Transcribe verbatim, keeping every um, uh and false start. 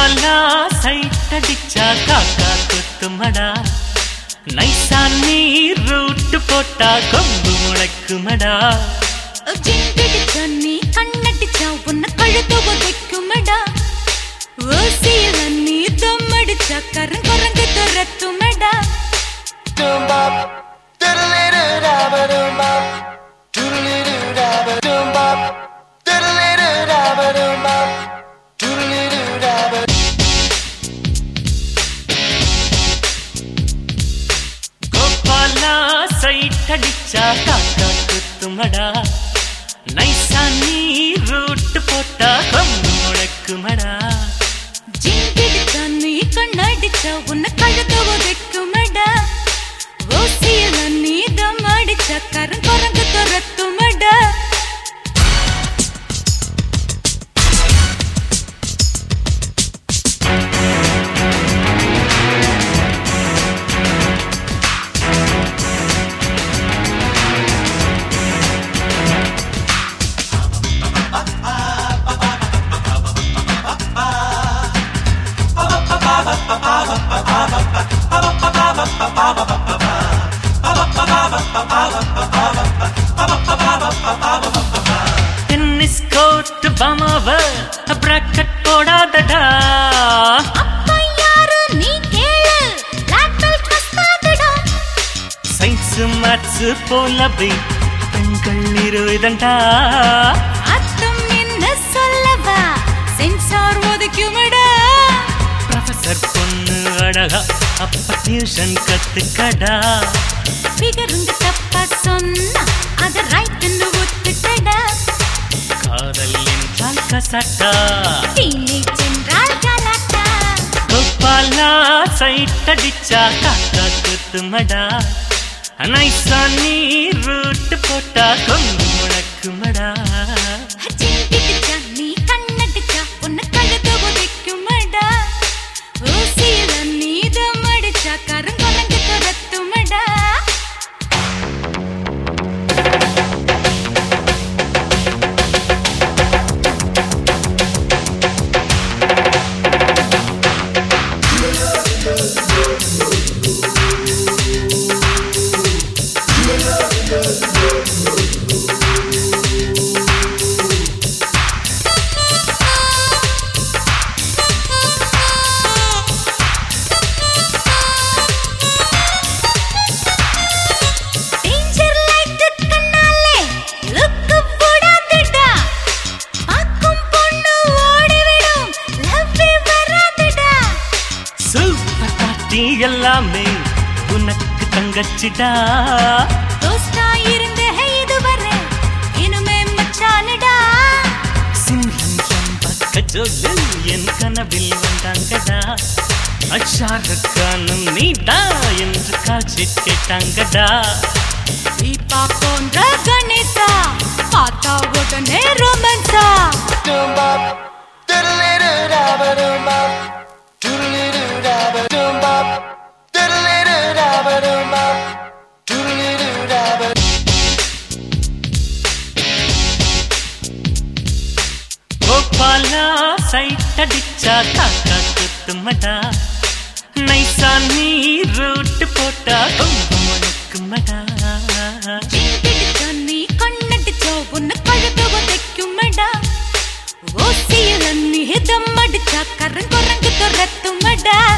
கோபாலா சைட்டடிச்சா காக்கா கொத்துமடா, நைசா நீ ரூட்டு போட்டா கொம்பு முளைக்குமடா. ஜிங்கிடிச்சா நீ கண்ணடிச்சா உன்னை கழுத்து உதைக்குமடா, ஓசியில நீ தம்மடிச்சா கருங்குரங்கு துரத்துமடா. கோபாலா சைட்டடிச்சா காக்கா கொத்துமடா, நைசா நீ ரூட்டு போட்டா கொம்பு முளைக்குமடா. ஜிங்கிடிச்சா நீ கண்ணடிச்சா உன்னை கழுத்து உதைக்குமடா, ஓசியில நீ தம்மடிச்சா கருங்குரங்கு துரத்துமடா. டென்னிஸ் கோர்ட் பமாவ பிராக்கெட் போடாதடா, அப்பா யாரு நீ கேளு, பிளாக் பெல்ட் கஸ்தாதடா. சயின்ஸ் மேத்ஸ் போலவே பெண்கள் இருதண்டா, அத்தம் என்ன சொல்லவா சென்சார் ஒதுக்குமடா. ப்ரொஃபசர் பொண்ணு அழகா அப்ப டியூஷன் கத்துக்கடா. பிகருங்க தப்பா சொன்னா அத ரைட்னு ஒத்துக்கடா. காதல் என்றால் கசட்டா, டீனேஜ் என்றால் கலாட்டா. கோபாலா சைட்டடிச்சா காக்கா கொத்துமடா, நைசா நீ ரூட்டு போட்டா கொம்பு முளைக்குமடா. ஜிங்கிடிச்சா நீ கண்ணடிச்சா உன்னை கழுத்து உதைக்குமடா, ஓசியில நீ தம்மடிச்சா கருங்குரங்கு துரத்துமடா. எல்லாமே உனக்கு தங்கச்சிடா, தோஸ்தா இருந்த இதுவரை இனிமே மச்சானடா. சிம்ரன் பக்க ஜோலு என் கனவில் வந்தாங்கடா, அஷாருக்கானும் நீடா என்று காட்சி கேட்டாங்கடா. தீபா போன்ற கணேசா பார்த்தா உடனே ரொமான்ஸா. கோபாலா சைட்டடிச்சா காக்கா கொத்துமடா, நைசா நீ ரூட்டு போட்டா கொம்பு முளைக்குமடா. ஜிங்கிடிச்சா நீ கண்ணடிச்சா உன்னை கழுத்து உதைக்குமடா, ஓசியில நீ தம்மடிச்சா கருங்குரங்கு துரத்துமடா.